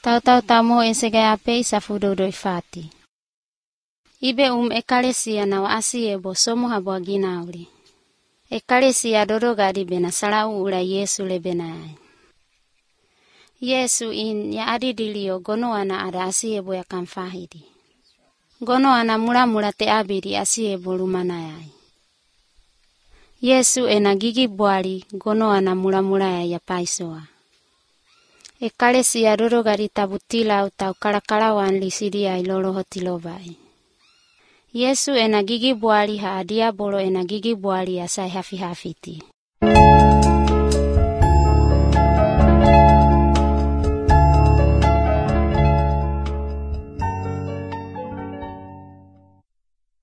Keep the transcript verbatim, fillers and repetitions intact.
Tau-tau tamo esege ape safudo doifati. Ibe um ekalesia na waasiebo somo habo aginauli. Ekalesia dodo gadi bena salau ula Yesu lebenai. Yesu in ya adidilio gono ana ada asiebo ya kamfahidi. Gono ana mula-mula te abidi asiebo lumanayai. Yesu ena gigi buali gono ana mula-mula ya paisoa. Ekalesia dodo gadi tabutila utau kalakalawan lisidia ilolo hotilobai. Yesu ena gigi buali ha diabolo ena gigi buali ya sai hafi-hafiti.